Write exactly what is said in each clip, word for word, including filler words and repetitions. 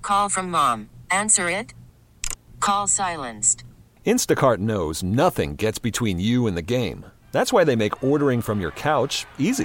Call from mom. Answer it. Call silenced. Instacart knows nothing gets between you and the game. That's why they make ordering from your couch easy.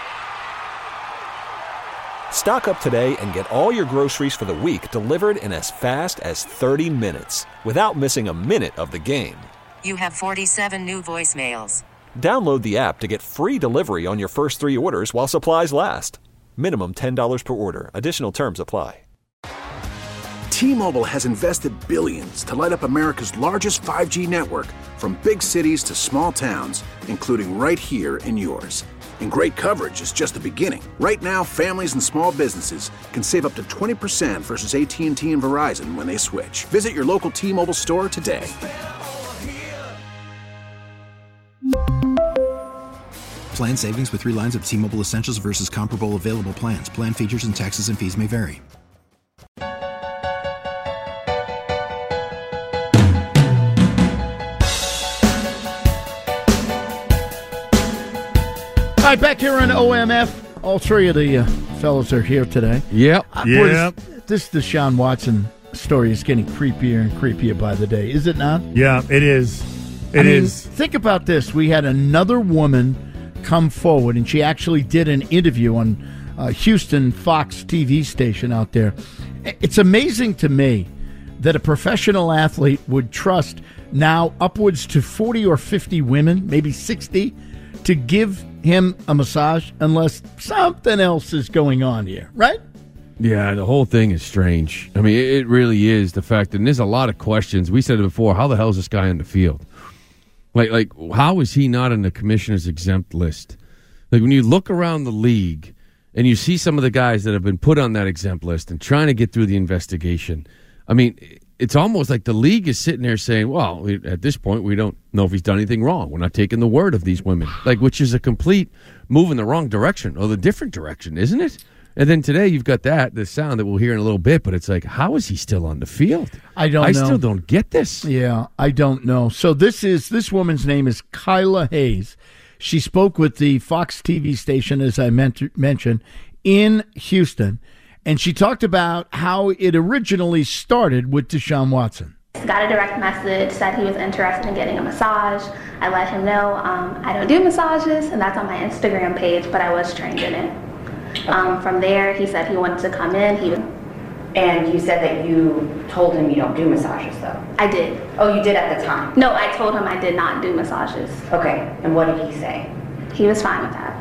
Stock up today and get all your groceries for the week delivered in as fast as thirty minutes without missing a minute of the game. You have forty-seven new voicemails. Download the app to get free delivery on your first three orders while supplies last. Minimum ten dollars per order. Additional terms apply. T-Mobile has invested billions to light up America's largest five G network, from big cities to small towns, including right here in yours. And great coverage is just the beginning. Right now, families and small businesses can save up to twenty percent versus A T and T and Verizon when they switch. Visit your local T-Mobile store today. Plan savings with three lines of T-Mobile Essentials versus comparable available plans. Plan features and taxes and fees may vary. All right, back here on O M F. All three of the uh, fellas are here today. Yep. Uh, Yep. boys, this Deshaun Watson story is getting creepier and creepier by the day, is it not? Yeah, it is. It I mean, is. Think about this. We had another woman come forward, and she actually did an interview on uh, Houston Fox T V station out there. It's amazing to me that a professional athlete would trust now upwards to forty or fifty women, maybe sixty, to give him a massage unless something else is going on here, right? Yeah, the whole thing is strange. I mean, it really is the fact that and there's a lot of questions. We said it before. How the hell is this guy on the field? Like, like, how is he not on the commissioner's exempt list? Like, when you look around the league and you see some of the guys that have been put on that exempt list and trying to get through the investigation, I mean, it's almost like the league is sitting there saying, well, we, at this point, we don't know if he's done anything wrong. We're not taking the word of these women, like, which is a complete move in the wrong direction or the different direction, isn't it? And then today you've got that, the sound that we'll hear in a little bit, but it's like, how is he still on the field? I don't I know. I still don't get this. Yeah, I don't know. So this is this woman's name is Kyla Hayes. She spoke with the Fox T V station, as I meant, mentioned, in Houston, and she talked about how it originally started with Deshaun Watson. Got a direct message, said he was interested in getting a massage. I let him know um, I don't do massages, and that's on my Instagram page, but I was trained in it. Um, from there, he said he wanted to come in. He And you said that you told him you don't do massages, though. I did. Oh, you did at the time? No, I told him I did not do massages. Okay, and what did he say? He was fine with that.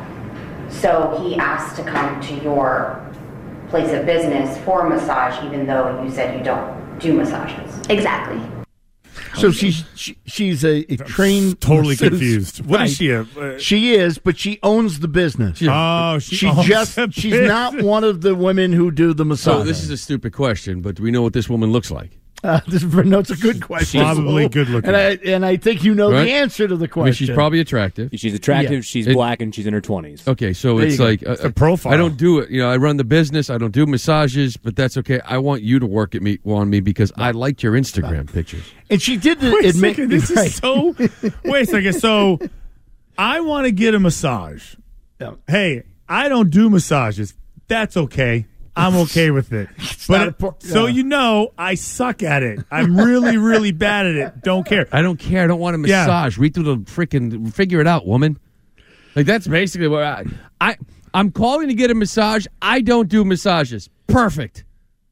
So he asked to come to your place of business for a massage, even though you said you don't do massages? Exactly. So she's she, she's a, a trained Totally masseuse. confused. What Right. is she? A, uh, She is, but she owns the business. oh, she, She owns just the she's business. not one of the women who do the massage. So this is a stupid question, but do we know what this woman looks like? Uh, this is no, it's a good question. Probably good looking. And I and I think you know Right? the answer to the I question. mean, she's probably attractive. She's attractive. Yeah. She's It- black, and she's in her twenties. Okay, so There it's you go. like uh, a profile. I don't do it. You know, I run the business. I don't do massages, but that's okay. I want you to work at me on me because I liked your Instagram pictures. and she did the, Wait a admit. second, this right. is so. Wait a second. So, I want to get a massage. Yeah. Hey, I don't do massages. That's okay. I'm okay with it. not But a por- so yeah. you know, I suck at it. I'm really, really bad at it. Don't care. I don't care. I don't want a Yeah. massage. Read through the freaking figure it out, woman. Like that's basically what I, I I'm calling to get a massage. I don't do massages. Perfect.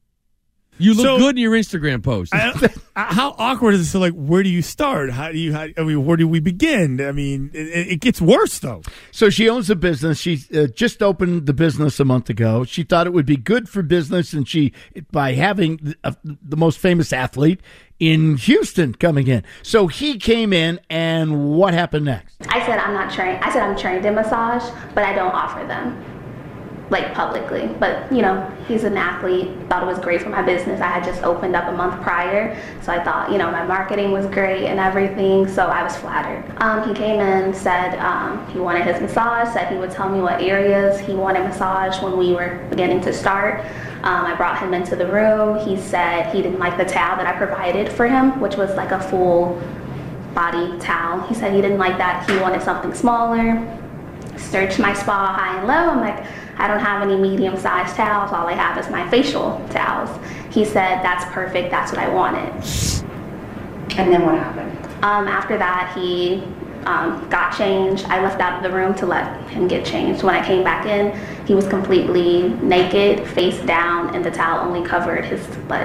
You look So- good in your Instagram post. I, I- how awkward is this? So, like, where do you start? How do you? How, I mean, where do we begin? I mean, it, it gets worse though. So she owns the business. She uh, just opened the business a month ago. She thought it would be good for business, and she by having the, uh, the most famous athlete in Houston coming in. So he came in, and what happened next? I said I'm not trained. I said I'm trained in massage, but I don't offer them, like publicly. But you know, he's an athlete. Thought it was great for my business. I had just opened up a month prior, so I thought, you know, my marketing was great and everything. So I was flattered. Um, he came in, said um, he wanted his massage. Said he would tell me what areas he wanted massage when we were beginning to start. Um, I brought him into the room. He said he didn't like the towel that I provided for him, which was like a full body towel. He said he didn't like that. He wanted something smaller. Searched my spa high and low. I'm like, I don't have any medium-sized towels. All I have is my facial towels. he said, that's perfect, that's what I wanted. And then what happened? Um, after that, he um, got changed. I left out of the room to let him get changed. When I came back in, he was completely naked, face down, and the towel only covered his butt.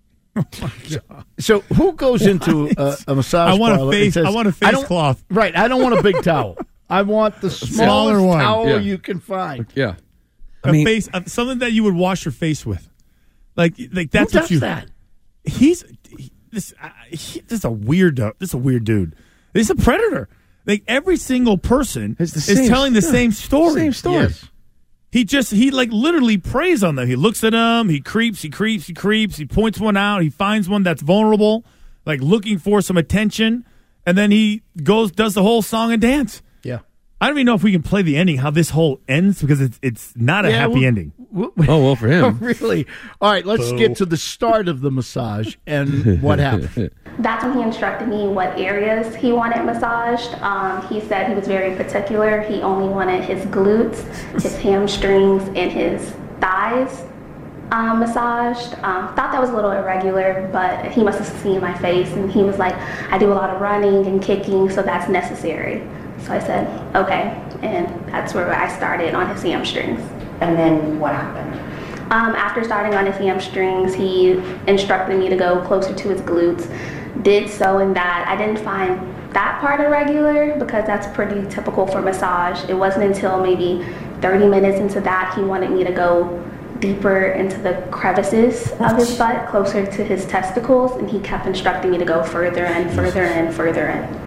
So who goes into a, a massage I want parlor a face. and says, I want a face I don't- cloth. Right, I don't want a big towel. I want the smallest Smaller one. towel Yeah. you can find. Yeah. A face, uh, something that you would wash your face with, like like that's Who what does you. that? He's he, this. Uh, he, this is a weird. Uh, this is a weird dude. He's a predator. Like every single person It's the is same telling the story. same story. Same story. Yes. He just he like literally preys on them. He looks at them. He creeps. He creeps. He creeps. He points one out. He finds one that's vulnerable, like looking for some attention, and then he goes does the whole song and dance. Yeah. I don't even know if we can play the ending, how this whole ends, because it's it's not a Yeah, happy well- ending. Well, Oh, well, for him. really? All right, let's get to the start of the massage and what happened. That's when he instructed me what areas he wanted massaged. Um, he said he was very particular. He only wanted his glutes, his hamstrings, and his thighs um, massaged. Um, thought that was a little irregular, but he must have seen my face, and he was like, I do a lot of running and kicking, so that's necessary. So I said, okay, and that's where I started on his hamstrings. And then what happened? Um, after starting on his hamstrings, he instructed me to go closer to his glutes. Did so in that. I didn't find that part irregular because that's pretty typical for massage. It wasn't until maybe thirty minutes into that he wanted me to go deeper into the crevices of his butt, closer to his testicles, and he kept instructing me to go further and further and further in.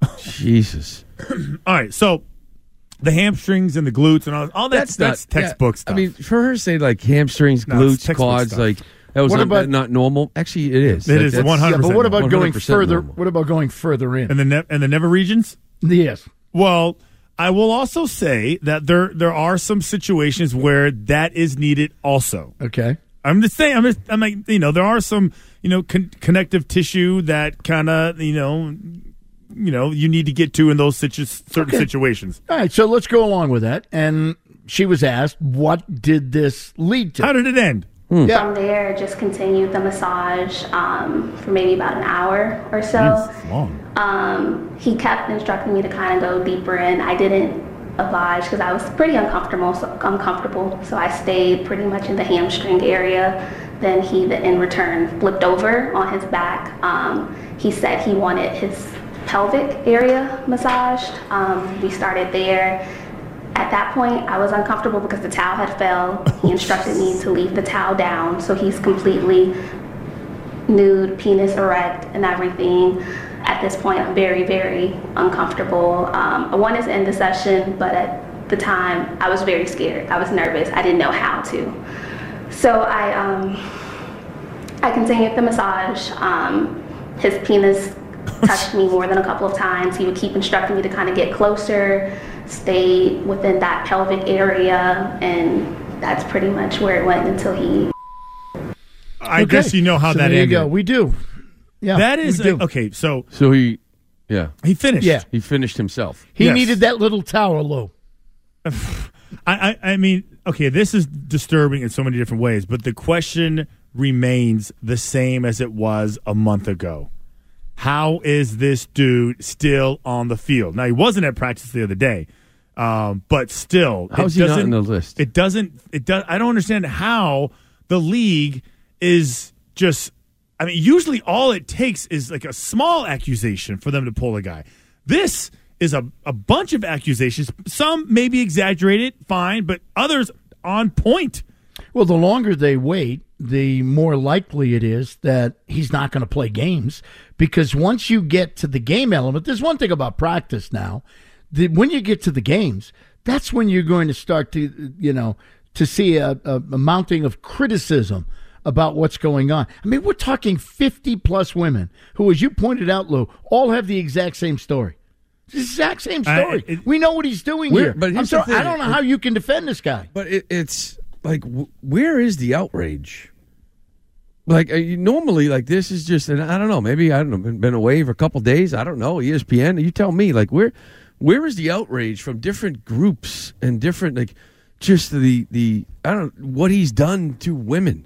Jesus. All right, so the hamstrings and the glutes and all, all that's that's, not- textbook yeah, stuff. I mean, for her to say like hamstrings, No, it's glutes, textbook quads, stuff. like that was What not, about- not normal. Actually, it is. It That- is that's- one hundred Yeah, but what about going one hundred percent further? normal. What about going further in? and the ne- and the never regions. Yes. Well, I will also say that there there are some situations where that is needed. Also, Okay. I'm just saying. I'm just. I'm like you know there are some you know con- connective tissue that kind of you know you know you need to get to in those situ- certain Okay. situations. All right, so let's go along with that. And she was asked, what did this lead to? How did it end? Yeah. From there, just continued the massage um, for maybe about an hour or so. It's long. Um, he kept instructing me to kind of go deeper in. I didn't oblige because I was pretty uncomfortable. So, uncomfortable, so I stayed pretty much in the hamstring area. Then he, in return, flipped over on his back. Um, he said he wanted his pelvic area massaged. Um, we started there. At that point, I was uncomfortable because the towel had fell. He instructed me to leave the towel down, so he's completely nude, penis erect, and everything. At this point, I'm very, very uncomfortable. Um, I wanted to end the session, but at the time, I was very scared. I was nervous. I didn't know how to. So I, um, I continued the massage. Um, his penis touched me more than a couple of times. He would keep instructing me to kind of get closer, stay within that pelvic area, and that's pretty much where it went until he. I Okay. guess you know how So that there ended. you go. We do. Yeah. That is we do. a- okay. So So he, yeah, he finished. Yeah. he finished himself. He Yes. needed that little towel, Lou. I, I, I mean, okay, this is disturbing in so many different ways, but the question remains the same as it was a month ago. How is this dude still on the field? Now, he wasn't at practice the other day, um, but still, How it is he not doesn't- in the list? It doesn't. It does. I don't understand how the league is just. I mean, usually all it takes is like a small accusation for them to pull a guy. This is a, a bunch of accusations. Some maybe exaggerated, fine, but others on point. Well, the longer they wait, the more likely it is that he's not going to play games, because once you get to the game element, there's one thing about practice now. The, when you get to the games, that's when you're going to start to, you know, to see a, a, a mounting of criticism about what's going on. I mean, we're talking fifty plus women who, as you pointed out, Lou, all have the exact same story. It's the exact same story. I- it- we know what he's doing We're- here. but I'm here's the sorry, I thing. don't know how you can defend this guy. But it, it's like, w- where is the outrage? Like uh, you, normally, like this is just, and I don't know. Maybe I don't know. Been, been away for a couple days. I don't know. E S P N. You tell me. Like where, where is the outrage from different groups and different like, just the the I don't know what he's done to women.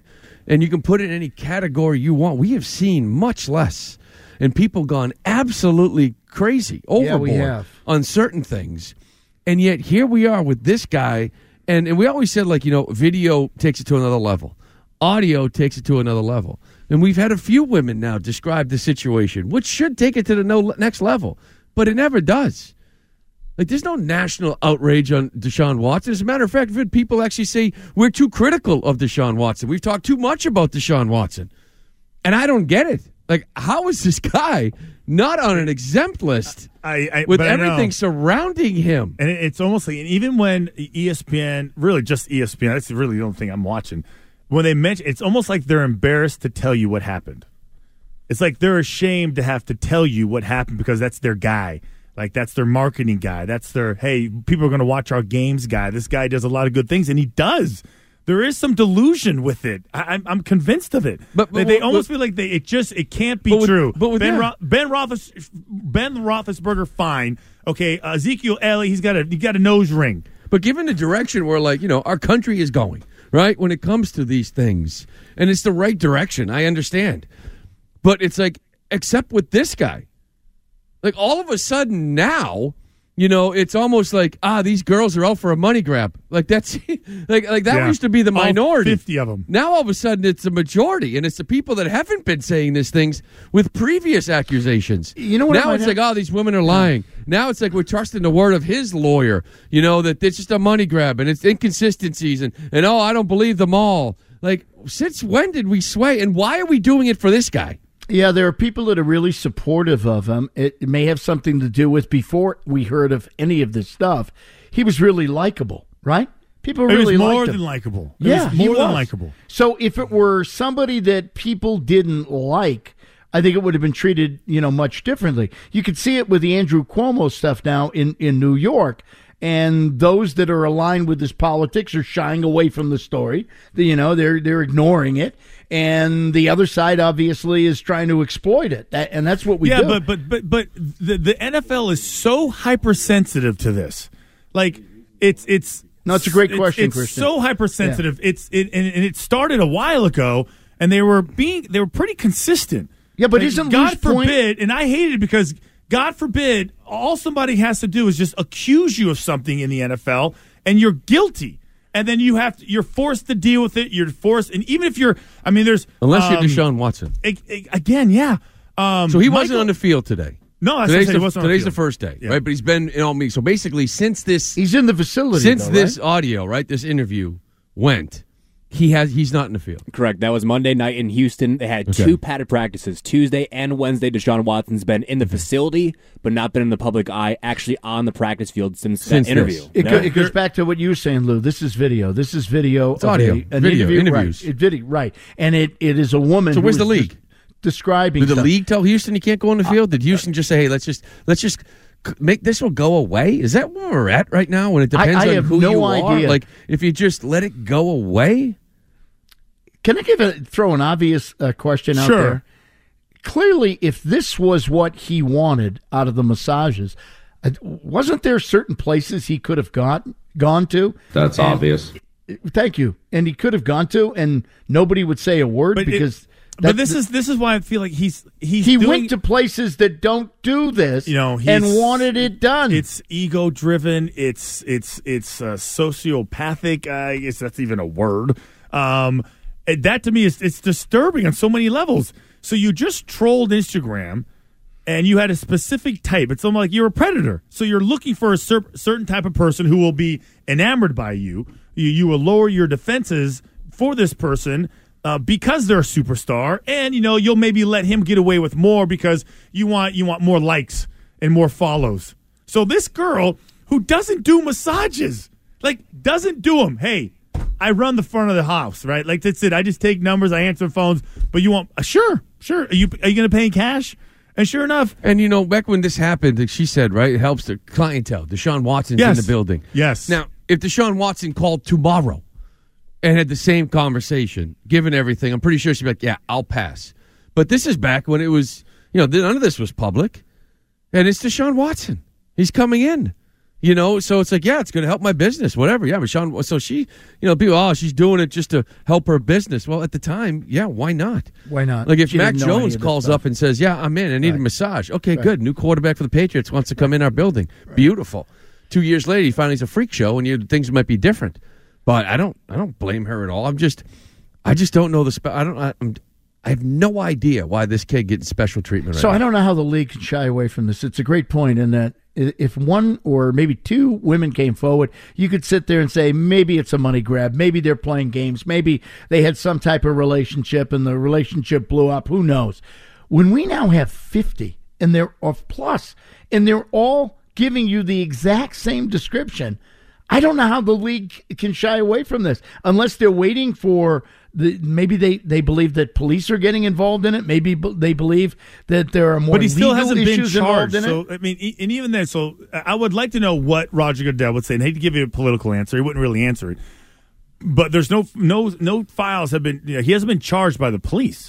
and you can put it in any category you want. We have seen much less, and people gone absolutely crazy, overboard yeah, we have. on certain things. And yet here we are with this guy, and, and we always said, like, you know, video takes it to another level. Audio takes it to another level. And we've had a few women now describe the situation, which should take it to the no, next level, but it never does. Like, there's no national outrage on Deshaun Watson. As a matter of fact, we've had people actually say we're too critical of Deshaun Watson. We've talked too much about Deshaun Watson. And I don't get it. Like, how is this guy not on an exempt list I, I, with but everything I surrounding him? And it's almost like, and even when E S P N, really just E S P N, that's really the only thing I'm watching, when they mention, it's almost like they're embarrassed to tell you what happened. It's like they're ashamed to have to tell you what happened because that's their guy. Like, that's their marketing guy. That's their, hey, people are going to watch our games guy. This guy does a lot of good things, and he does. There is some delusion with it. I, I'm, I'm convinced of it. But, but they, they almost but, feel like they, it just it can't be but with, true. But with Ben, that, Ro- Ben, Roethlis, Ben Roethlisberger, fine. Okay, uh, Ezekiel Elliott, he's got a he got a nose ring. But given the direction where, like, you know, our country is going, right, when it comes to these things, and it's the right direction, I understand. But it's like, except with this guy. Like, all of a sudden now, you know, it's almost like, ah, these girls are out for a money grab. Like, that's like like that yeah. used to be the minority. All fifty of them. Now, all of a sudden, it's a majority, and it's the people that haven't been saying these things with previous accusations. You know what? Now it's have? like, oh, these women are lying. Now it's like we're trusting the word of his lawyer, you know, that it's just a money grab, and it's inconsistencies, and, and oh, I don't believe them all. Like, since when did we sway, and why are we doing it for this guy? Yeah, there are people that are really supportive of him. It may have something to do with before we heard of any of this stuff, he was really likable, right? People really liked him. liked more him. than likable. It Yeah, was he more than was. likable. So if it were somebody that people didn't like, I think it would have been treated, you know, much differently. You could see it with the Andrew Cuomo stuff now in, in New York. And those that are aligned with his politics are shying away from the story. You know, they're they're ignoring it, and the other side obviously is trying to exploit it. That, and that's what we yeah, do. but but but but the the N F L is so hypersensitive to this. Like, it's it's no, it's a great it's, question, It's Christian. so hypersensitive. Yeah. It's it and, and it started a while ago, and they were being they were pretty consistent. Yeah, but like, isn't God Lou's point- forbid, and I hate it because God forbid, all somebody has to do is just accuse you of something in the N F L, and you're guilty. And then you have to, you're forced to deal with it. You're forced, and even if you're, I mean, there's Unless um, you're Deshaun Watson. a- a- again, yeah. Um, So he Michael, wasn't on the field today. No, that's today's, what the, he wasn't on the today's the field. first day, Yeah. right? But he's been in all meetings. So basically, since this, he's in the facility. since though, this right? audio, right, this interview went, he has he's not in the field. Correct. That was Monday night in Houston. They had Okay. two padded practices. Tuesday and Wednesday, Deshaun Watson's been in the facility, but not been in the public eye, actually on the practice field since, Since that interview. this. It, Yeah. go, it goes back to what you were saying, Lou. This is video. This is video. It's of audio. A, an Video, interview, interviews. Right. It, video, right. And it, it is a woman. So who where's the is league? des- describing Did the stuff. league tell Houston he can't go on the field? Did Houston just say, "Hey, let's just let's just c- make this will go away"? Is that where we're at right now? When it depends I on have who no you are, idea. like if you just let it go away. Can I give a throw an obvious uh, question out Sure. there? Clearly, if this was what he wanted out of the massages, uh, wasn't there certain places he could have got gone to? That's And- obvious. Thank you. And he could have gone to, and nobody would say a word But it- because. But that- this is this is why I feel like he's he's he doing, went to places that don't do this, you know, and he's- wanted it done. It's ego driven. It's it's it's uh, sociopathic. I guess that's even a word. Um, and that to me is it's disturbing on so many levels. So you just trolled Instagram, and you had a specific type. It's almost like you're a predator. So you're looking for a cer- certain type of person who will be enamored by you. You you will lower your defenses for this person. Uh, because they're a superstar, and you know you'll maybe let him get away with more because you want you want more likes and more follows. So this girl who doesn't do massages, like doesn't do them. Hey, I run the front of the house, right? Like that's it. I just take numbers, I answer phones. But you want uh, sure, sure. Are you are you going to pay in cash? And sure enough, And you know, back when this happened, like she said, right, it helps the clientele. Deshaun Watson's Yes. in the building. Yes. Now, if Deshaun Watson called tomorrow and had the same conversation, given everything, I'm pretty sure she'd be like, yeah, I'll pass. But this is back when it was, you know, none of this was public. And it's Deshaun Watson. He's coming in. You know, so it's like, yeah, it's going to help my business, whatever. Yeah, Michonne, so she, you know, people, oh, she's doing it just to help her business. Well, at the time, yeah, why not? Why not? Like if She Mac didn't know any Jones of this calls stuff. up and says, yeah, I'm in, I need Right. a massage. Okay, Right. good. New quarterback for the Patriots wants to come in our building. Beautiful. Two years later, you find he's a freak show, and you, things might be different. But I don't, I don't blame her at all. I'm just, I just don't know the. Spe- I don't. I, I'm, I have no idea why this kid getting special treatment. Right So now. I don't know how the league can shy away from this. It's a great point in that i- if one or maybe two women came forward, you could sit there and say maybe it's a money grab, maybe they're playing games, maybe they had some type of relationship and the relationship blew up. Who knows? When we now have fifty and they're of plus, and they're all giving you the exact same description, I don't know how the league can shy away from this unless they're waiting for the. Maybe they, they believe that police are getting involved in it. Maybe b- they believe that there are more But he still legal hasn't been issues involved charged. in So it. I mean, e- and even then, so I would like to know what Roger Goodell would say. And I hate to give you a political answer; he wouldn't really answer it. But there's no no no files have been. You know, he hasn't been charged by the police.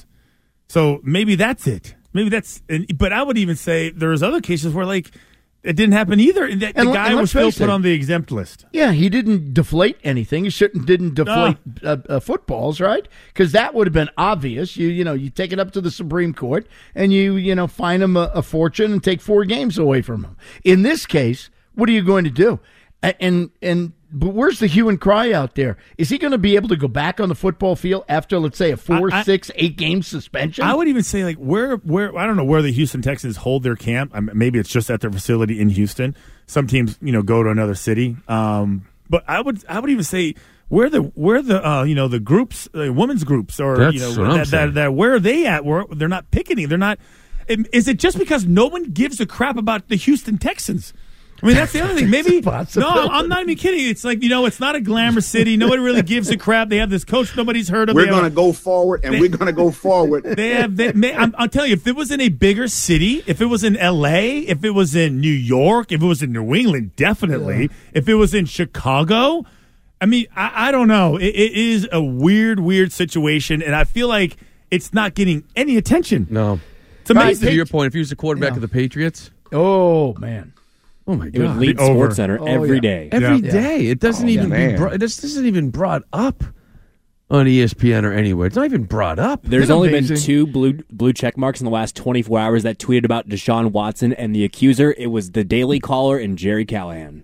So maybe that's it. Maybe that's. And, but I would even say there's other cases where like it didn't happen either, and that And the le- guy and was let's still face put it. on the exempt list. Yeah, he didn't deflate anything. He certainly didn't deflate uh, uh, footballs, right? Because that would have been obvious. You you know, you take it up to the Supreme Court and you you know fine him a, a fortune and take four games away from him. In this case, what are you going to do? A- And and but where's the hue and cry out there? Is he going to be able to go back on the football field after, let's say, a four, I- I- six, eight game suspension? I would even say like where where I don't know where the Houston Texans hold their camp. I mean, maybe it's just at their facility in Houston. Some teams, you know, go to another city. Um, but I would I would even say where the where the uh, you know the groups, uh, women's groups, or That's you know what I'm that, saying. that, that where are they at? Where they're not picketing. They're not. Is it just because no one gives a crap about the Houston Texans? I mean, that's the other thing. Maybe no, I'm not even kidding. It's like, you know, it's not a glamour city. Nobody really gives a crap. They have this coach nobody's heard of. We're They have going to a- go forward, and they- we're going to go forward. They have. They, may, I'm, I'll tell you, if it was in a bigger city, if it was in L A, if it was in New York, if it was in New England, definitely. Yeah. If it was in Chicago, I mean, I, I don't know. It, it is a weird, weird situation, and I feel like it's not getting any attention. No, it's amazing. To your point, if he was the quarterback Yeah. of the Patriots, oh man. oh my It would god, lead Be over. SportsCenter Oh, every yeah. day. every Yeah. day. It doesn't Oh, even man. be brought, this isn't even brought up on E S P N or anywhere. It's not even brought up. There's Isn't it only amazing? been two blue blue check marks in the last twenty-four hours that tweeted about Deshaun Watson and the accuser. It was the Daily Caller and Jerry Callahan.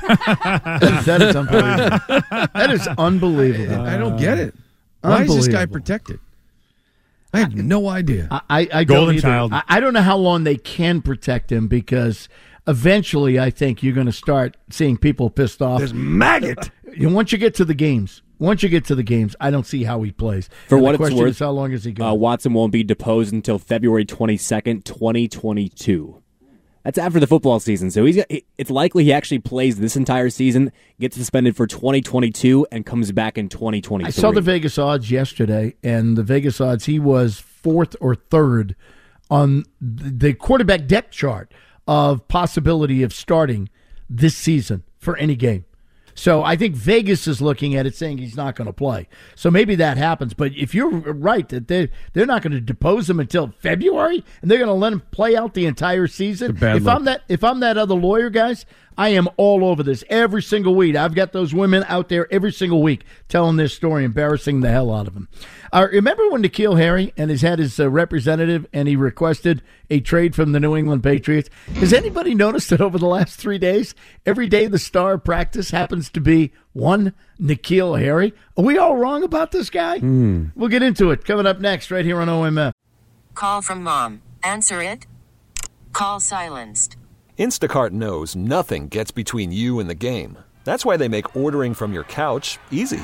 That is unbelievable. That is unbelievable. I don't get it. Why is this guy Unbelievable. protected? I have no idea. I, I, I Golden don't either. child. I, I don't know how long they can protect him because eventually I think you're going to start seeing people pissed off. There's maggot. You know, once you get to the games, once you get to the games, I don't see how he plays. For And what the it's question worth, is how long is he Uh, going? Watson won't be deposed until February twenty-second, twenty twenty-two. That's after the football season, so he's it's likely he actually plays this entire season, gets suspended for twenty twenty-two, and comes back in twenty twenty-three. I saw the Vegas odds yesterday, and the Vegas odds he was fourth or third on the quarterback depth chart of possibility of starting this season for any game. So I think Vegas is looking at it saying he's not going to play. So maybe that happens. But if you're right that they they're not going to depose him until February and they're going to let him play out the entire season. It's a bad If look. I'm that if I'm that other lawyer, guys, I am all over this every single week. I've got those women out there every single week telling their story, embarrassing the hell out of them. Uh, remember when N'Keal Harry and he's had his uh, representative and he requested a trade from the New England Patriots? Has anybody noticed that over the last three days, every day the star of practice happens to be one N'Keal Harry? Are we all wrong about this guy? Mm. We'll get into it coming up next right here on O M F. Call from mom. Answer it. Call silenced. Instacart knows nothing gets between you and the game. That's why they make ordering from your couch easy.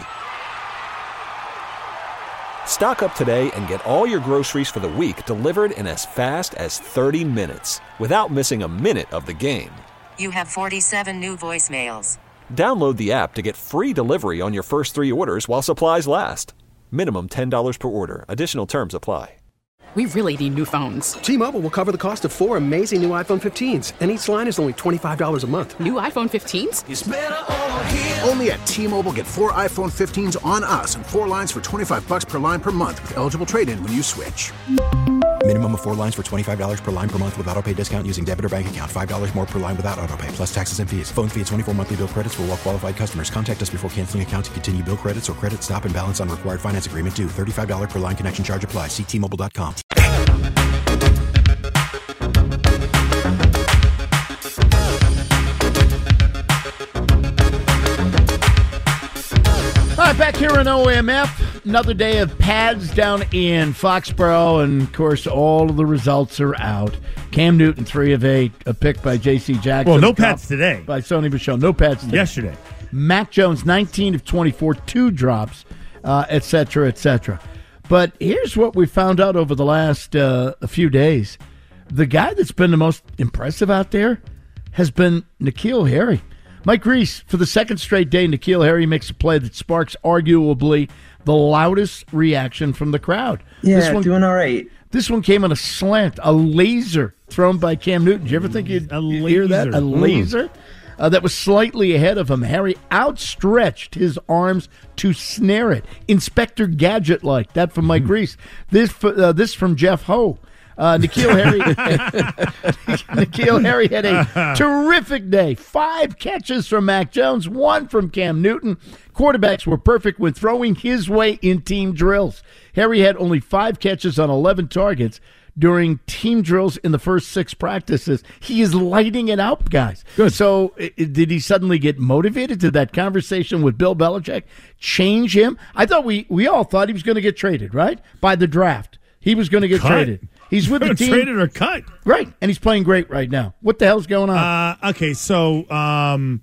Stock up today and get all your groceries for the week delivered in as fast as thirty minutes without missing a minute of the game. You have forty-seven new voicemails. Download the app to get free delivery on your first three orders while supplies last. Minimum ten dollars per order. Additional terms apply. We really need new phones. T-Mobile will cover the cost of four amazing new iPhone fifteens, and each line is only twenty-five dollars a month. New iPhone fifteens? It's better over here. Only at T-Mobile, get four iPhone fifteens on us and four lines for twenty-five bucks per line per month with eligible trade-in when you switch. Minimum of four lines for twenty-five dollars per line per month with autopay discount using debit or bank account. five dollars more per line without autopay, plus taxes and fees. Phone fee at twenty-four monthly bill credits for well-qualified customers. Contact us before canceling account to continue bill credits or credit stop and balance on required finance agreement due. thirty-five dollars per line connection charge applies. See T Mobile dot com. All right, back here in O M F. Another day of pads down in Foxborough, and of course, all of the results are out. Cam Newton, three of eight, a pick by J C Jackson. Well, no pads today. By Sony Michel. No pads today. Yesterday. Mac Jones, nineteen of twenty-four, two drops, uh, et cetera, et cetera. But here's what we found out over the last uh, a few days. The guy that's been the most impressive out there has been N'Keal Harry. Mike Reese, for the second straight day, N'Keal Harry makes a play that sparks arguably the loudest reaction from the crowd. Yeah, this one, doing all right. This one came on a slant, a laser thrown by Cam Newton. Did you ever think you'd a hear that? A laser? Mm. Uh, that was slightly ahead of him. Harry outstretched his arms to snare it. Inspector Gadget-like. That from Mike Reese. This, uh, this from Jeff Ho. Uh, N'Keal Harry, N'Keal Harry had a terrific day. Five catches from Mac Jones, one from Cam Newton. Quarterbacks were perfect when throwing his way in team drills. Harry had only five catches on eleven targets during team drills in the first six practices. He is lighting it out, guys. Good. So i- did he suddenly get motivated? Did that conversation with Bill Belichick change him? I thought we, we all thought he was going to get traded, right? By the draft. He was going to get Cut. traded. He's with the team. Traded or cut. Right, and he's playing great right now. What the hell's going on? Uh, okay, so um,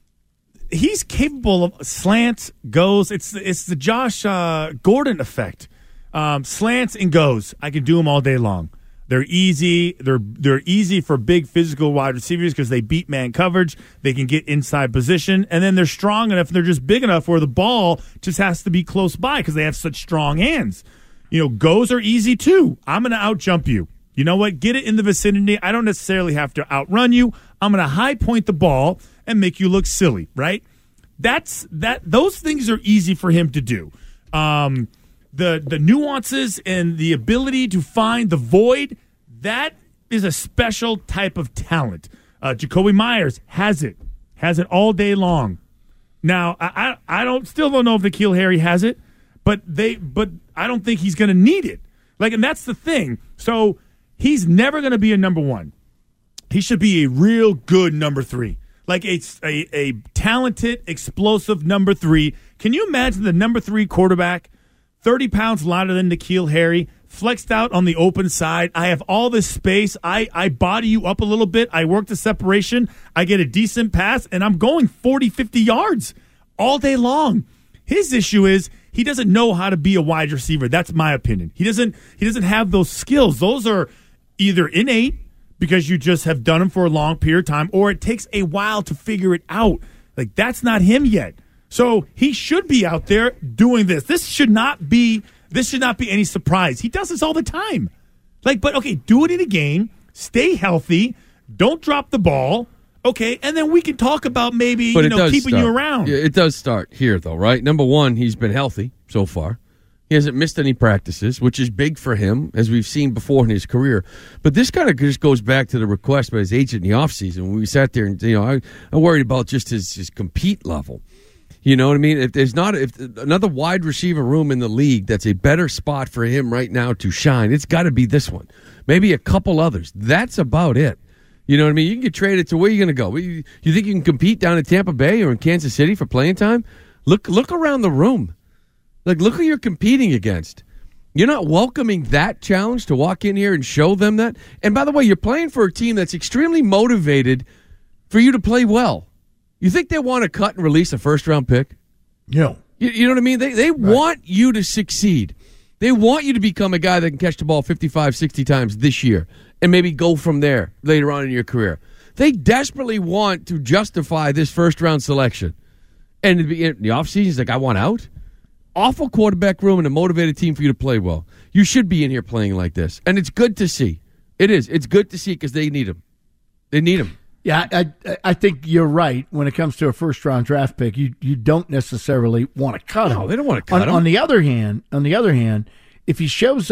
he's capable of slants, goes. It's the, it's the Josh uh, Gordon effect. Um, slants and goes. I can do them all day long. They're easy. They're they're easy for big physical wide receivers because they beat man coverage. They can get inside position, and then they're strong enough. And they're just big enough where the ball just has to be close by because they have such strong hands. You know, goes are easy too. I'm going to outjump you. You know what? Get it in the vicinity. I don't necessarily have to outrun you. I'm going to high point the ball and make you look silly, right? That's that. Those things are easy for him to do. Um, the the nuances and the ability to find the void, that is a special type of talent. Uh, Jacoby Myers has it, has it all day long. Now, I I, I don't still don't know if N'Keal Harry has it. But they, but I don't think he's going to need it. Like, and that's the thing. So he's never going to be a number one. He should be a real good number three, like a, a a talented, explosive number three. Can you imagine the number three quarterback, thirty pounds lighter than N'Keal Harry, flexed out on the open side? I have all this space. I I body you up a little bit. I work the separation. I get a decent pass, and I'm going forty, fifty yards all day long. His issue is he doesn't know how to be a wide receiver. That's my opinion. He doesn't he doesn't have those skills. Those are either innate because you just have done them for a long period of time, or it takes a while to figure it out. Like, that's not him yet. So he should be out there doing this. This should not be this should not be any surprise. He does this all the time. Like, but okay, do it in a game, stay healthy, don't drop the ball. Okay, and then we can talk about maybe But you it know does keeping start. you around. Yeah, it does start here, though, right? Number one, he's been healthy so far. He hasn't missed any practices, which is big for him, as we've seen before in his career. But this kind of just goes back to the request by his agent in the offseason. When we sat there and, you know, I, I worried about just his, his compete level. You know what I mean? If there's not if another wide receiver room in the league that's a better spot for him right now to shine, it's got to be this one. Maybe a couple others. That's about it. You know what I mean? You can get traded to where are you going to go? You, you think you can compete down in Tampa Bay or in Kansas City for playing time? Look look around the room. Like, look who you're competing against. You're not welcoming that challenge to walk in here and show them that. And by the way, you're playing for a team that's extremely motivated for you to play well. You think they want to cut and release a first-round pick? No. You, you know what I mean? They they right. want you to succeed. They want you to become a guy that can catch the ball fifty-five, sixty times this year and maybe go from there later on in your career. They desperately want to justify this first-round selection. And in the offseason, he's like, I want out? Awful quarterback room and a motivated team for you to play well. You should be in here playing like this. And it's good to see. It is. It's good to see because they need him. They need him. Yeah, I I think you're right. When it comes to a first round draft pick, you you don't necessarily want to cut him. No, they don't want to cut on, him. On the other hand, on the other hand, if he shows up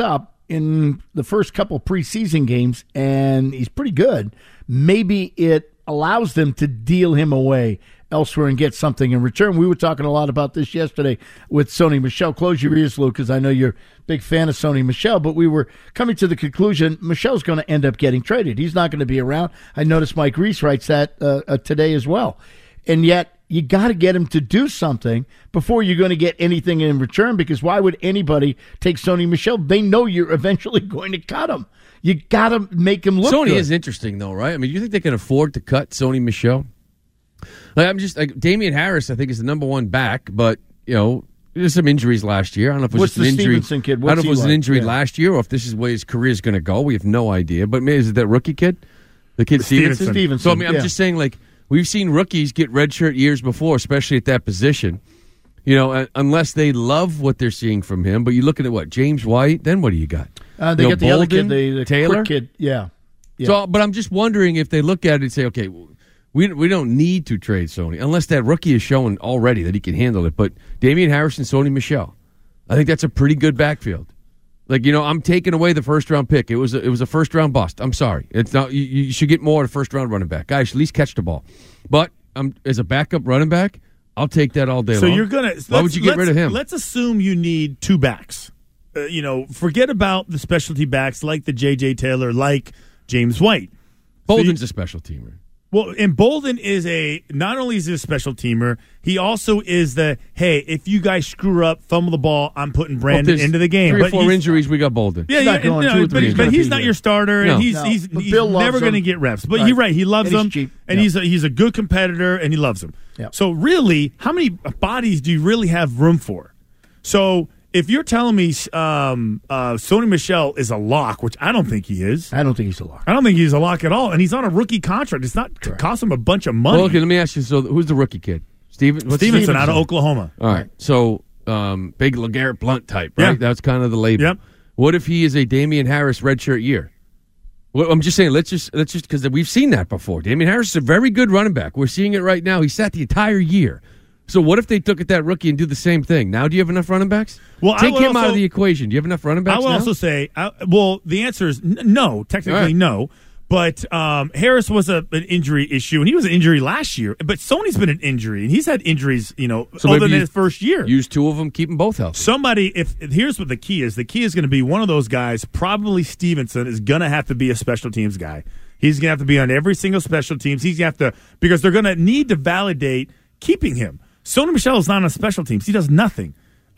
in the first couple preseason games, and he's pretty good. Maybe it allows them to deal him away elsewhere and get something in return. We were talking a lot about this yesterday with Sony Michel. Close your ears, Lou, because I know you're a big fan of Sony Michel, but we were coming to the conclusion Michel's going to end up getting traded. He's not going to be around. I noticed Mike Reese writes that uh, uh, today as well. And yet you got to get him to do something before you're going to get anything in return, because why would anybody take Sony Michel? They know you're eventually going to cut him. You got to make him look Sony good. is interesting, though, right? I mean, do you think they can afford to cut Sony Michel? Like, I'm just like Damian Harris, I think, is the number one back, but you know, there's some injuries last year. I don't know if it was What's just an the injury. Stevenson kid? I don't What's know if he it was an like? injury Yeah. last year or if this is where his career is going to go. We have no idea. But maybe is it that rookie kid, the kid Stevenson? Stevenson. So I mean, I'm yeah. just saying, like we've seen rookies get redshirt years before, especially at that position. You know, uh, unless they love what they're seeing from him. But you looking at what James White, then what do you got? Uh, they you know, got the other Bolden, kid, the, the Taylor quick kid. Yeah. yeah. So, but I'm just wondering if they look at it and say, okay, we we don't need to trade Sony unless that rookie is showing already that he can handle it. But Damian Harris and Sony Michel, I think that's a pretty good backfield. Like, you know, I'm taking away the first round pick. It was a, it was a first round bust. I'm sorry. It's not. You, you should get more of a first round running back. Guys, at least catch the ball. But um, as a backup running back, I'll take that all day So long. you're gonna. Why would you get rid of him? Let's assume you need two backs. Uh, you know, forget about the specialty backs like the J J Taylor, like James White. Bolden's so you, a special teamer. Well, and Bolden is a not only is he a special teamer, he also is the hey, if you guys screw up, fumble the ball, I'm putting Brandon well, into the game. Three or but four injuries, we got Bolden. Yeah, yeah, going no, two or but, three but injuries. he's not your starter, No. and he's No. he's, But he's Bill loves never going to him. get reps. But Right. you're right, he loves And he's them, cheap. and Yeah. he's a, he's a good competitor, and he loves them. Yeah. So really, how many bodies do you really have room for? So if you're telling me um, uh, Sony Michel is a lock, which I don't think he is. I don't think he's a lock. I don't think he's a lock at all, and he's on a rookie contract. It's not to cost him a bunch of money. Well, okay, let me ask you. So, who's the rookie kid? Steven, what's Stevenson, Stevenson out of Oklahoma. All right. So, um, big LeGarrette Blunt type, right? Yeah. That's kind of the label. Yep. What if he is a Damian Harris redshirt year? Well, I'm just saying, let's just, let's just, because we've seen that before. Damian Harris is a very good running back. We're seeing it right now. He sat the entire year. So what if they took at that rookie and do the same thing? Now do you have enough running backs? Well, I Take would him out also- of the equation. Do you have enough running backs I will now? also say, I, well, the answer is n- no. Technically, right. no. But um, Harris was a, an injury issue, and he was an injury last year. But Sony's been an injury, and he's had injuries, you know, So other maybe than you his first year. Use two of them, keep them both healthy. Somebody, if here's what the key is, the key is going to be one of those guys. Probably Stevenson is going to have to be a special teams guy. He's going to have to be on every single special teams. He's going to have to because they're going to need to validate keeping him. Sony Michel is not on special teams. He does nothing.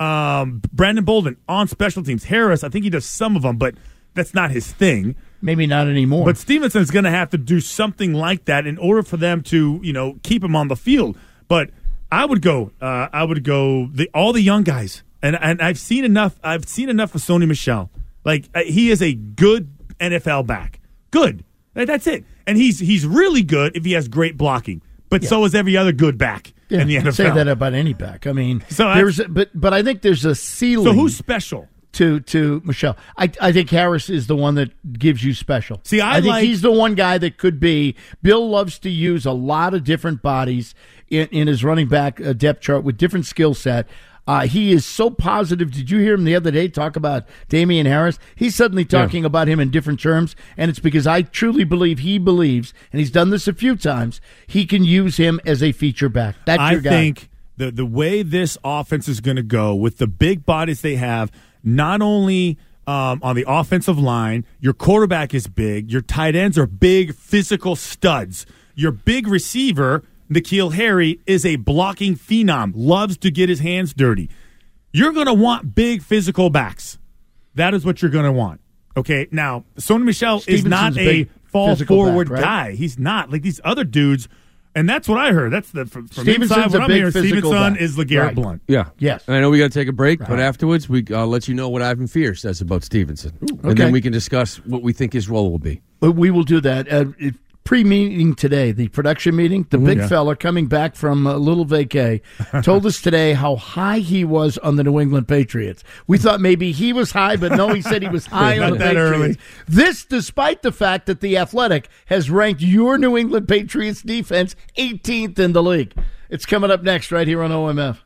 Um, Brandon Bolden on special teams. Harris, I think he does some of them, but that's not his thing. Maybe not anymore. But Stevenson's going to have to do something like that in order for them to, you know, keep him on the field. But I would go, uh, I would go the all the young guys, and and I've seen enough. I've seen enough of Sony Michel. Like uh, he is a good N F L back. Good. That- That's it. And he's he's really good if he has great blocking. But Yeah. so is every other good back yeah, in the N F L. say that about any back. I mean, So I- there's, a, but but I think there's a ceiling. So who's special? to to Michelle? I I think Harris is the one that gives you special. See, I think like- he's the one guy that could be. Bill loves to use a lot of different bodies in, in his running back uh, depth chart with different skill set. Uh, he is so positive. Did you hear him the other day talk about Damian Harris? He's suddenly talking Yeah. about him in different terms, and it's because I truly believe he believes, and he's done this a few times, he can use him as a feature back. That's I your guy. think the the way this offense is going to go with the big bodies they have, not only um, on the offensive line, your quarterback is big, your tight ends are big, physical studs. Your big receiver, N'Keal Harry, is a blocking phenom, loves to get his hands dirty. You're going to want big physical backs. That is what you're going to want. Okay, now, Sony Michel is not Stevenson's a a big fall physical forward back, right? guy. He's not. Like these other dudes. And that's what I heard. That's the from, from Stevenson's inside. What a I'm big hearing, physical Stevenson back. is LeGarrette Right. Blunt. Yeah. Yes. And I know we got to take a break, but Right. afterwards, we, I'll let you know what Ivan Fear says about Stevenson. okay. And then we can discuss what we think his role will be. But we will do that. Uh, it- pre-meeting today, the production meeting, the big yeah. fella coming back from a little vacay told us today how high he was on the New England Patriots. We thought maybe he was high, but no, he said he was high Not on the that Patriots. early. This despite the fact that The Athletic has ranked your New England Patriots defense eighteenth in the league. It's coming up next right here on O M F.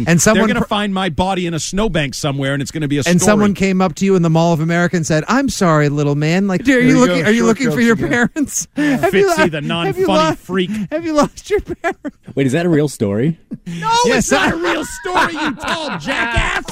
and someone they're going to pr- find my body in a snowbank somewhere, and it's going to be a and story. someone came up to you in the Mall of America and said, "I'm sorry, little man. Like, are you, you looking? go, Are you short looking for jokes your again. parents? Yeah. Have you Fitzy, lo- the have non-funny you lo- freak. Have you lost your parents?" Wait, is that a real story? No, Yes, it's not I- a real story, you tall jackass.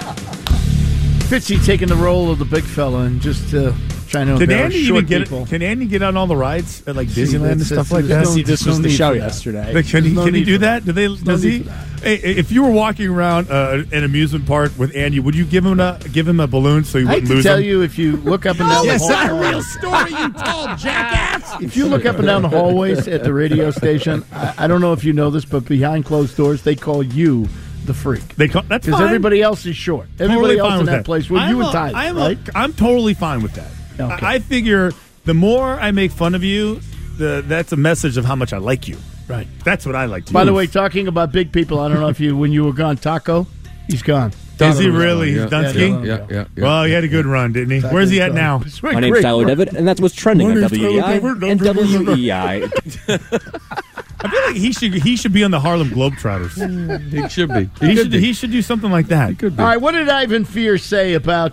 Fitzy taking the role of the big fella and just uh, trying to Can embarrass Andy short even get people. it? Can Andy get on all the rides at like See, Disneyland and that's- stuff that's- like there's that? no- See, this there's was no the need show for that. yesterday. Like, can he, no can he need do for that? Do they? no Does need he? for that. Hey, if you were walking around uh, an amusement park with Andy, would you give him a give him a balloon so he I hate wouldn't to lose tell him? you, if you look up and No, down the it's not a hallway, real story, you tall jackass. if you look up and down the hallways at the radio station, I, I don't know if you know this, but behind closed doors, they call you the freak. They call, that's Because fine. everybody else is short. Everybody Totally else fine in with that, that. place. Well, I'm you a- and Ty, I'm a- right? I'm totally fine with that. Okay. I, I figure the more I make fun of you, the that's a message of how much I like you. Right. That's what I like to By do. the way, talking about big people, I don't know if you, when you were gone, Taco, he's gone. Is he really? Yeah, He's done yeah, skiing? yeah, yeah, yeah. Well, he had a good run, didn't he? Where's he at now? My name's Tyler Devitt, and that's what's trending on W E I and W E I. I feel like he should he should be on the Harlem Globetrotters. He should be. He, He should could be. he should do something like that. He could be. All right, what did Ivan Fear say about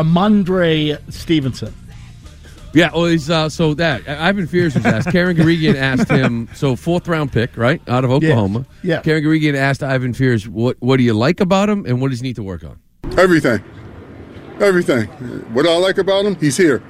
Ramondre Stevenson? Yeah, well, he's uh, so that Ivan Fears was asked. Karen Garrigian asked him. So fourth round pick, right, out of Oklahoma. Yeah. Karen Garrigian asked Ivan Fears, "What what do you like about him, and what does he need to work on?" Everything. Everything. What I like about him, he's here.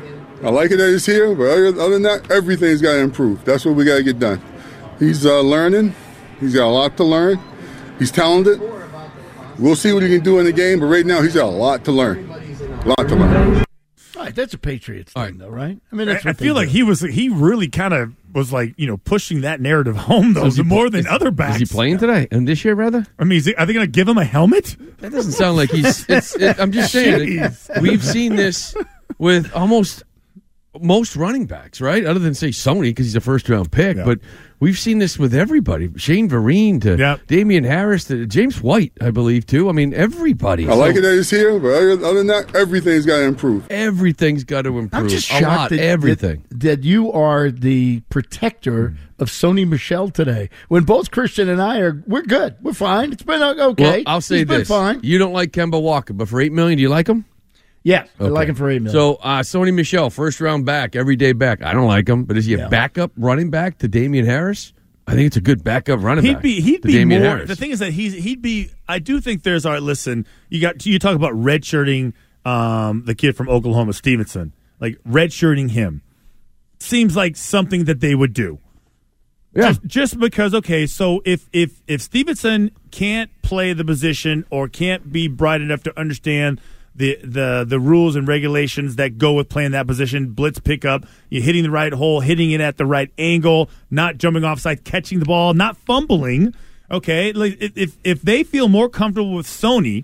I like it that he's here, but other, other than that, everything's got to improve. That's what we got to get done. He's uh, learning. He's got a lot to learn. He's talented. We'll see what he can do in the game, but right now he's got a lot to learn. A lot to learn. All right, that's a Patriots thing, though, right? I mean, that's I, I what they feel do. like he was he really kind of was like you know pushing that narrative home though Is he more pl- than is- other backs. Is he playing today and this year rather? I mean, is he, are they going to give him a helmet? That doesn't sound like he's. It's, it, I'm just saying. Jeez. Like, we've seen this with almost most running backs, right? Other than say Sony because he's a first round pick, Yeah. but we've seen this with everybody. Shane Vereen to Yeah. Damian Harris to James White, I believe too. I mean, everybody. I like So it that he's here, but other, other than that, everything's got to improve. Everything's got to improve. I'm just a shocked lot. that, everything. That, that you are the protector of Sony Michel today. When both Christian and I are, we're good. We're fine. It's been okay. Well, I'll say He's been this: fine. you don't like Kemba Walker, but for eight million, do you like him? Yeah, I Okay. like him for eight million. So, uh, Sony Michel, first round back, everyday back. I don't like him, but is he a Yeah. backup running back to Damian Harris? I think it's a good backup running He'd back. be he'd to be Damian more. Harris. The thing is that he's he'd be. I do think there's. All right, listen. You got you talk about redshirting um, the kid from Oklahoma, Stevenson. Like redshirting him seems like something that they would do. Yeah. Just, just because, okay, so if if if Stevenson can't play the position or can't be bright enough to understand the the the rules and regulations that go with playing that position, blitz pickup, you hitting the right hole, hitting it at the right angle, not jumping offside, catching the ball, not fumbling. Okay, like if if they feel more comfortable with Sony.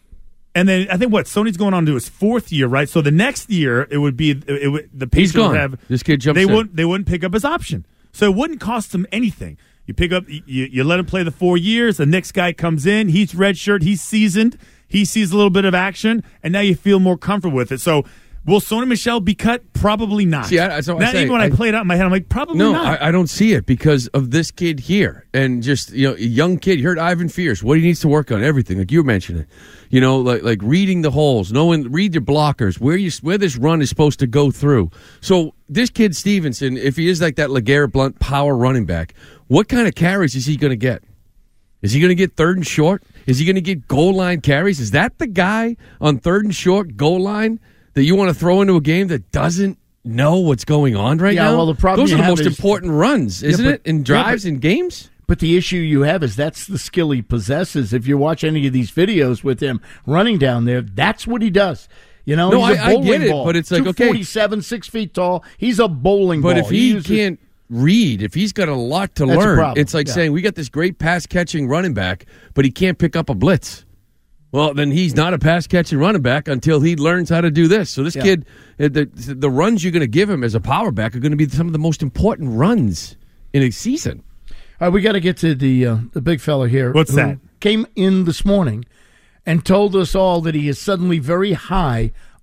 And then I think what Sony's going on to his fourth year, right? So the next year it would be it would, the He's Patriots would gone. have This kid jumps They in. wouldn't they wouldn't pick up his option, so it wouldn't cost him anything. You pick up you, you let him play the four years. The next guy comes in, he's redshirt, he's seasoned, he sees a little bit of action, and now you feel more comfortable with it. So will Sony Michel be cut? Probably not. See, I- so I Now, say, even when I, I- play it out in my head, I'm like probably No, not. I, I don't see it because of this kid here, and just you know, a young kid. You heard Ivan Fierce. What he needs to work on everything, like you were mentioning. You know, like like reading the holes, knowing read your blockers, where you where this run is supposed to go through. So this kid Stevenson, if he is like that LeGarrette Blount power running back, what kind of carries is he going to get? Is he going to get third and short? Is he going to get goal line carries? Is that the guy on third and short goal line that you want to throw into a game that doesn't know what's going on right Yeah, now? well, the problem Those you are the have most is- important runs, Yeah, isn't but- it? In yeah, drives but- and games? But the issue you have is that's the skill he possesses. If you watch any of these videos with him running down there, that's what he does. You know, No, he's a I- I bowling get it, ball. but it's like, okay. two forty-seven, six feet tall. He's a bowling But ball. if he uses- can't read, if he's got a lot to That's a learn, problem, it's like yeah. saying we got this great pass catching running back, but he can't pick up a blitz. Well, then he's not a pass catching running back until he learns how to do this. So this Yeah. kid, uh, the the runs you're going to give him as a power back are going to be some of the most important runs in a season. All right, we got to get to the uh, the big fella here. What's who that? Came in this morning and told us all that he is suddenly very high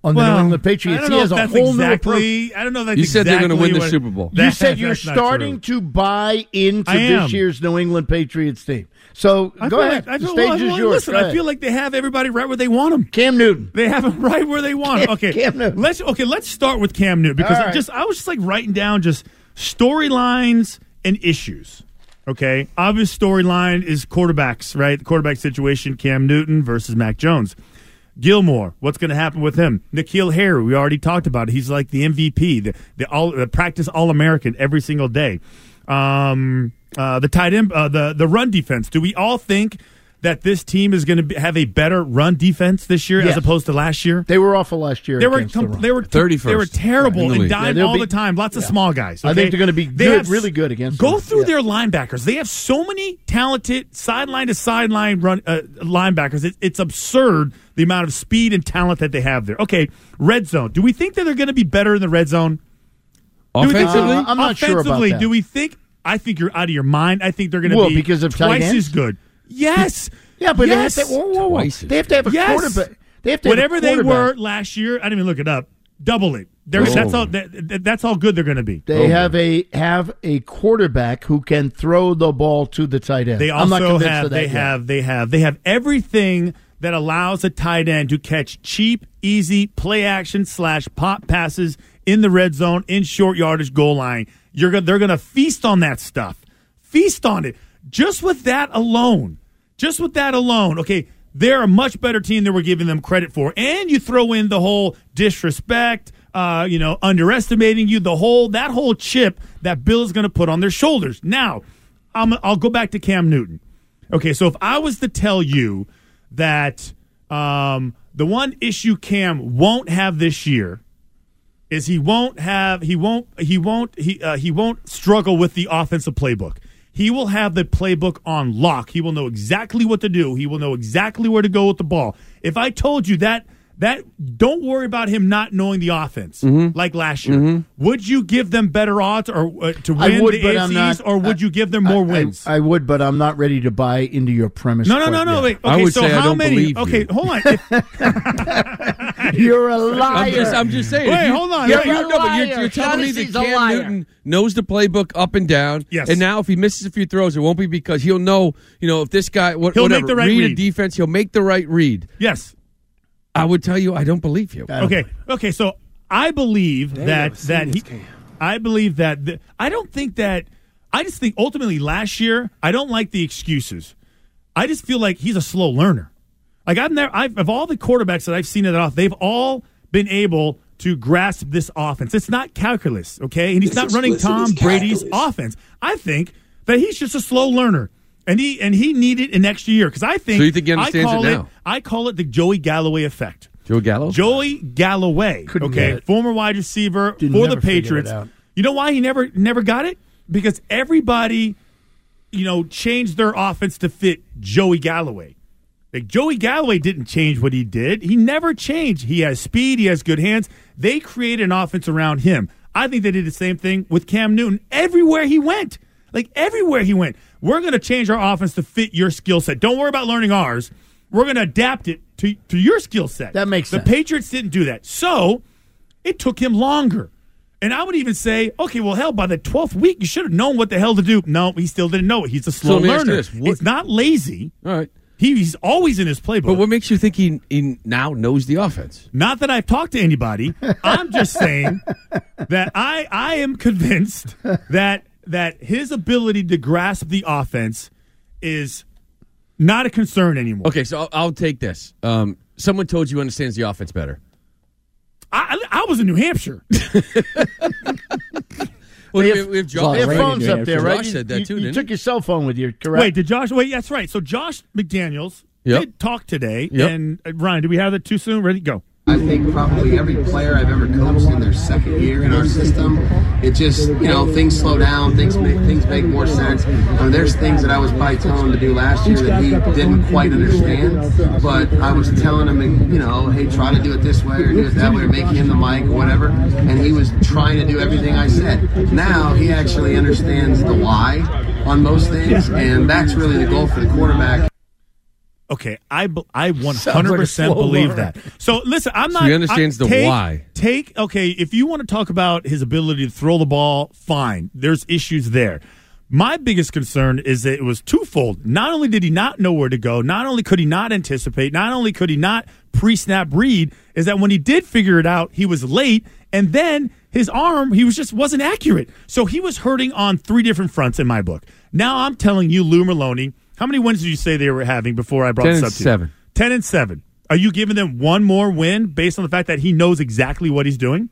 on the Well, New England Patriots. I don't He know has if a that's whole exactly, new approach. I don't know if that's You said they're exactly going to win the what- Super Bowl. You That- said you're that's not starting true. to buy into I am. this year's New England Patriots team. So I go feel ahead. Like, I the feel, stage well, is well, yours. Listen, Go I ahead. feel like they have everybody right where they want them. Cam Newton. They have them right where they want them. Okay, Cam Newton. let's okay. Let's start with Cam Newton because All I right. just I was just like writing down just storylines and issues. Okay, obvious storyline is quarterbacks, right? The quarterback situation: Cam Newton versus Mac Jones. Gilmore, what's going to happen with him? N'Keal Harry, we already talked about it. He's like the M V P, the the, all, the practice All-American every single day. Um, uh, the tight end, uh, the the run defense. Do we all think that this team is going to have a better run defense this year Yes. as opposed to last year? They were awful last year. They were against the com- run. they were thirty-first they were terrible in the and league. dying Yeah, they'll all be- the time. Lots of yeah. small guys. I okay? think they're going to be They good, have- really good against Go them. through Yeah. their linebackers. They have so many talented sideline to sideline run uh, linebackers. It, it's absurd the amount of speed and talent that they have there. Okay, red zone. Do we think that they're going to be better in the red zone? Do we think- Offensively? Uh, I'm not sure about Offensively, that. do we think? I think you're out of your mind. I think they're going to Well, be because of tight twice ends? as good. Yes. Yeah, but yes. they, have to, whoa, whoa, whoa. Twice as they have to have a Yes. quarterback. They have to have a Whatever they quarterback. were last year, I didn't even look it up. Double it. They're, Oh. That's all. That, that- that's all good they're going to be. They have a have a quarterback who can throw the ball to the tight end. They I'm not also convinced have of that they yet. have they have they have everything that allows a tight end to catch cheap, easy play action slash pop passes in the red zone, in short yardage goal line. You're gonna, they're going to feast on that stuff. Feast on it. Just with that alone. Just with that alone. Okay, they're a much better team than we're giving them credit for. And you throw in the whole disrespect, uh, you know, underestimating you, the whole that whole chip that Bill is going to put on their shoulders. Now, I'm, I'll go back to Cam Newton. Okay, so if I was to tell you that um, the one issue Cam won't have this year is he won't have he won't he won't he uh, he won't struggle with the offensive playbook. He will have the playbook on lock. He will know exactly what to do. He will know exactly where to go with the ball. If I told you that that don't worry about him not knowing the offense Mm-hmm. like last year, Mm-hmm. would you give them better odds or uh, to I win would, the but A F I'm C not- East, or would I- you give them more I- wins? I, I would, but I'm not ready to buy into your premise. no, no, quite no, no. yet. Wait. Okay, I would so say I how don't many? believe okay, you. hold on. If- You're a liar. I'm just, I'm just saying. Wait, if you, hold on. You're, Wait. you're, no, but you're, Liar. you're telling me that Shaughnessy's a Cam liar. Newton knows the playbook up and down. Yes. And now if he misses a few throws, it won't be because he'll know, you know, if this guy, what, He'll make whatever, the right read, a read. defense, he'll make the right read. yes. I would tell you I don't believe you. Okay. Okay. So I believe Dang, that I've seen that this he. game. I believe that the, I don't think that. I just think ultimately last year I don't like the excuses. I just feel like he's a slow learner. Like I've never, I've of all the quarterbacks that I've seen it off, they've all been able to grasp this offense. It's not calculus, okay, and he's It's not running explicit Tom as Brady's calculus. offense. I think that he's just a slow learner. And he and he needed an extra year because I think So you think he I understands call it it now? I call it the Joey Galloway effect. Joe Gallo? Joey Galloway, Couldn't okay, get it. former wide receiver Didn't for the never figure it Patriots. out. You know why he never never got it? Because everybody, you know, changed their offense to fit Joey Galloway. Like Joey Galloway didn't change what he did. He never changed. He has speed. He has good hands. They created an offense around him. I think they did the same thing with Cam Newton everywhere he went. Like everywhere he went. We're going to change our offense to fit your skill set. Don't worry about learning ours. We're going to adapt it to, to your skill set. That makes the sense. The Patriots didn't do that. So it took him longer. And I would even say, okay, well, hell, by the twelfth week, you should have known what the hell to do. No, he still didn't know it. He's a slow let me ask you learner. this. What- It's not lazy. All right. He, he's always in his playbook. But what makes you think he, he now knows the offense? Not that I've talked to anybody. I'm just saying that I I am convinced that that his ability to grasp the offense is not a concern anymore. Okay, so I'll, I'll take this. Um, someone told you understands the offense better. I, I was in New Hampshire. Well, They we, have- we have Josh. They have Right, phones yeah, up there, Josh right? Josh You- said that you, too, you didn't took he? your cell phone with you, correct? Wait, did Josh? Wait, that's right. So Josh McDaniels Yep. did talk today. Yep. And uh, Ryan, did we have that too soon? Ready? Go. I think probably every player I've ever coached in their second year in our system, it just, you know, things slow down, things make things make more sense. I mean, there's things that I was probably telling him to do last year that he didn't quite understand, but I was telling him, you know, hey, try to do it this way or do it that way or make him the mic or whatever, and he was trying to do everything I said. Now he actually understands the why on most things, and that's really the goal for the quarterback. Okay, I be- I one hundred percent believe that. So listen, I'm So not. he understands I, the take, why. Take okay. If you want to talk about his ability to throw the ball, fine. There's issues there. My biggest concern is that it was twofold. Not only did he not know where to go, not only could he not anticipate, not only could he not pre-snap read, is that when he did figure it out, he was late, and then his arm, he was just wasn't accurate. So he was hurting on three different fronts in my book. Now I'm telling you, Lou Merloni, how many wins did you say they were having before I brought Ten this and up to seven. you? Ten and seven. Are you giving them one more win based on the fact that he knows exactly what he's doing?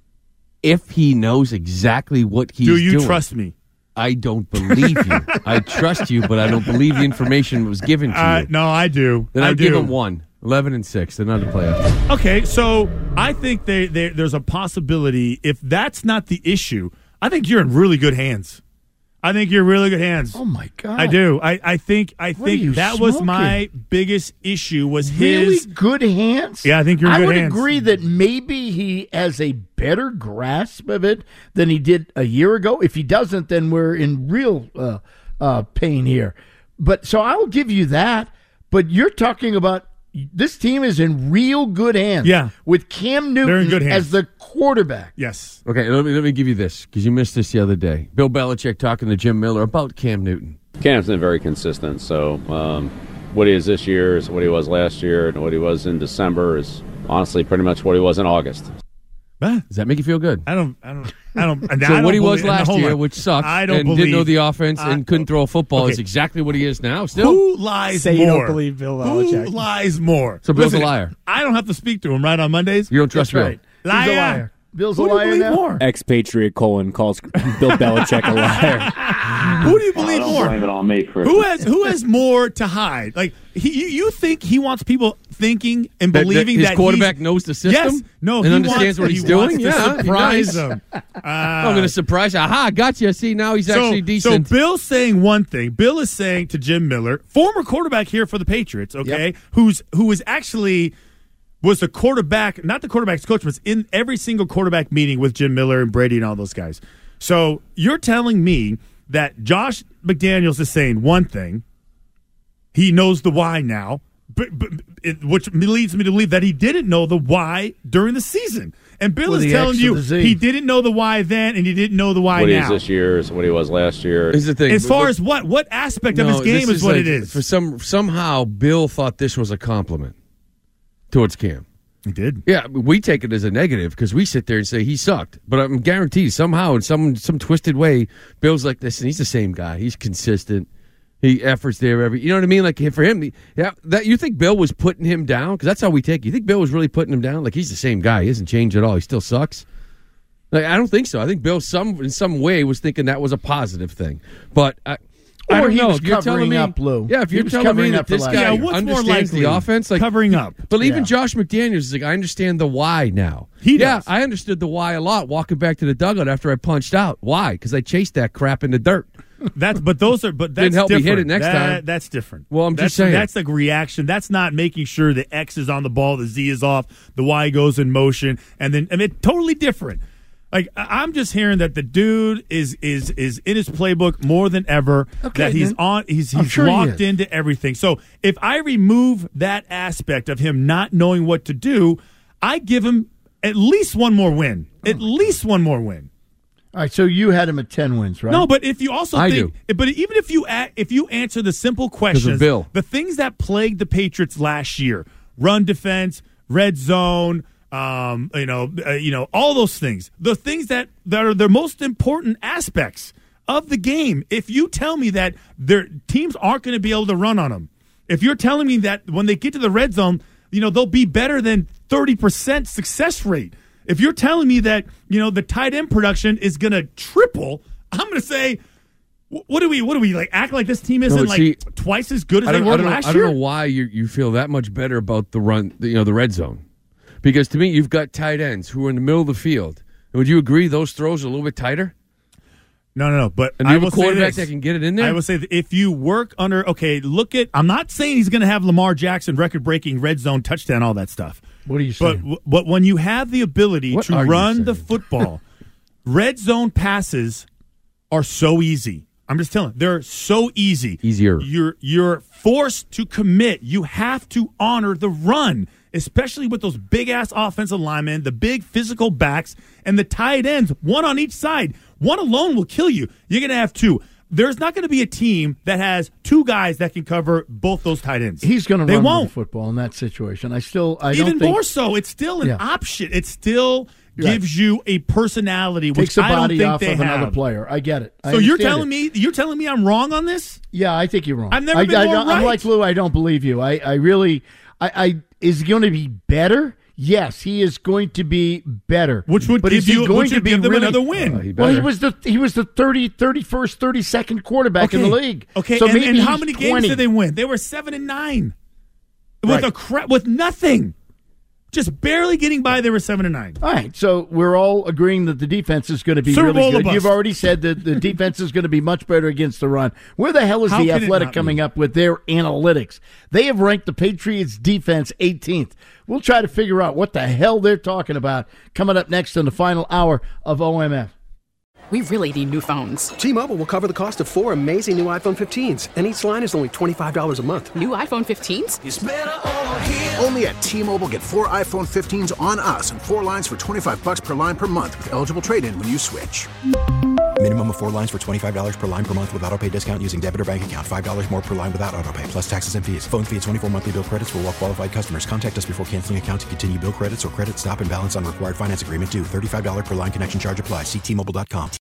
If he knows exactly what he's Do you doing. trust me? I don't believe you. I trust you, but I don't believe the information was given to Uh, you. no, I do. Then I I'd do. give him one. eleven and six. They're not in the playoffs. Okay, so I think they, they, there's a possibility. If that's not the issue, I think you're in really good hands. I think you're in really good hands. Oh my God, I do. I, I think I What are you think that was smoking? my biggest issue. Was Really his good hands? Yeah, I think you're in I good would hands. agree that maybe he has a better grasp of it than he did a year ago. If he doesn't, then we're in real uh, uh, pain here. But so I'll give you that. But you're talking about this team is in real good hands. Yeah. With Cam They're in Newton good hands. as the quarterback. Yes. Okay, let me let me give you this because you missed this the other day. Bill Belichick talking to Jim Miller about Cam Newton. Cam's been very consistent. So um, what he is this year is what he was last year, and what he was in December is honestly pretty much what he was in August. Does that make you feel good? I don't. I don't. I don't. I So don't what he was believe- last hold year, on. which sucked, I don't and believe, didn't know the offense I- and couldn't throw a football, Okay. is exactly what he is now. Still, Who lies Say more? you don't believe Bill Belichick. Who lies more? So Bill's a Listen, liar. I don't have to speak to him right on Mondays. You don't trust That's Bill. right. Liar. He's a liar. Bill's Who a do you liar believe now. more? Expatriate colon calls Bill Belichick a liar. Who do you believe don't more? blame it on me, Chris. Who has who has more to hide? Like he, you, you think he wants people thinking and That- that believing his that quarterback he's- knows the system Yes, no, and he understands wants, what he he's doing? wants to Yeah, it'd be surprise nice. them. Uh, I'm going to surprise you. Aha, gotcha. See, now he's actually so, decent. So Bill's saying one thing. Bill is saying to Jim Miller, former quarterback here for the Patriots, okay, Yep. who's who is actually was the quarterback, not the quarterback's coach, was in every single quarterback meeting with Jim Miller and Brady and all those guys. So you're telling me that Josh McDaniels is saying one thing, he knows the why now, but, but it, which leads me to believe that he didn't know the why during the season. And Bill With is the telling X you to the Z. he didn't know the why then, and he didn't know the why What he now. is this year is what he was last year. Here's the thing. As far as what what aspect of No, his game this is, what like- it is. For some somehow, Bill thought this was a compliment towards Cam. He did. Yeah, we take it as a negative because we sit there and say he sucked. But I'm guaranteed somehow in some some twisted way, Bill's like this, and he's the same guy. He's consistent. He efforts there every. You know what I mean? Like for him, he- yeah. That you think Bill was putting him down because that's how we take it. You think Bill was really putting him down? Like he's the same guy. He hasn't changed at all. He still sucks. Like I don't think so. I think Bill some in some way was thinking that was a positive thing. But I, I Or don't he know was if you're telling covering me, up, Lou. Yeah, if He you're was telling me covering that up for this last guy Yeah, what's more understands likely? the offense, like Covering up. But even Yeah. Josh McDaniels is like, I understand the why now. He yeah, does. I understood the why a lot walking back to the dugout after I punched out. Why? Because I chased that crap in the dirt. That's but those are but that's Didn't help me different. hit it next That- time. That's different. Well, I'm that's, just saying. that's the reaction. That's not making sure the X is on the ball, the Z is off, the Y goes in motion, and then I mean totally different. Like I- I'm just hearing that the dude is is is in his playbook more than ever. Okay, that he's then. on. He's I'm he's sure he locked is. into everything. So if I remove that aspect of him not knowing what to do, I give him at least one more win. At least one more win. All right, so you had him at ten wins, right? No, but if you also I think, but even if you a- if you answer the simple questions, Bill. the things that plagued the Patriots last year, run defense, red zone, um, you know, uh, you know, all those things, the things that, that are the most important aspects of the game. If you tell me that their teams aren't going to be able to run on them, if you're telling me that when they get to the red zone, you know, they'll be better than thirty percent success rate. If you're telling me that, you know, the tight end production is going to triple, I'm going to say, wh- what do we, what do we like act like this team isn't but like see, twice as good as I they don't, were I don't, know, last I don't year? know why you you feel that much better about the run, the, you know, the red zone, because to me you've got tight ends who are in the middle of the field. And would you agree those throws are a little bit tighter? No, no, no. But And I you have will a quarterback say this. that can get it in there? I will say that if you work under, okay, look at, I'm not saying he's going to have Lamar Jackson record breaking red zone touchdown, all that stuff. What are you But saying? but when you have the ability What to are you run the saying? football, red zone passes are so easy. I'm just telling you, they're so easy. Easier. You're you're forced to commit. You have to honor the run, especially with those big-ass offensive linemen, the big physical backs, and the tight ends, one on each side. One alone will kill you. You're going to have two. There's not going to be a team that has two guys that can cover both those tight ends. He's going to They run won't. with the football in that situation. I still, I Even don't think, more so, it's still an Yeah. option. It still Right. gives you a personality, which takes the I don't body think off they of have. another player. I get it. I So you're understand telling it. me you're telling me I'm wrong on this? Yeah, I think you're wrong. I've never I, been I, more I'm right. like Lou. I don't believe you. I, I really, I, I is he going to be better? Yes, he is going to be better. Which would but give is he you- going which to would be give them really, another win. Oh, he well, he better. was the he was the thirty, thirty-first, thirty-second quarterback in the league. Okay, so and, maybe and how he's many twenty. games did they win? They were seven and nine with Right. a crap with nothing, just barely getting by. They were seven and nine. All right, so we're all agreeing that the defense is going to be Super really Bowl or good. bust. You've already said that the defense is going to be much better against the run. Where the hell is How the can it Athletic not coming be? up with their analytics? They have ranked the Patriots defense eighteenth. We'll try to figure out what the hell they're talking about coming up next in the final hour of O M F. We really need new phones. T-Mobile will cover the cost of four amazing new iPhone fifteens, and each line is only twenty-five dollars a month. New iPhone fifteens? Only at T-Mobile, get four iPhone fifteens on us and four lines for twenty-five bucks per line per month with eligible trade-in when you switch. Minimum of four lines for twenty-five dollars per line per month with autopay discount using debit or bank account. five dollars more per line without autopay, plus taxes and fees. Phone fee at twenty-four monthly bill credits for well-qualified customers. Contact us before canceling account to continue bill credits or credit stop and balance on required finance agreement due. thirty-five dollars per line connection charge applies. See T Mobile dot com.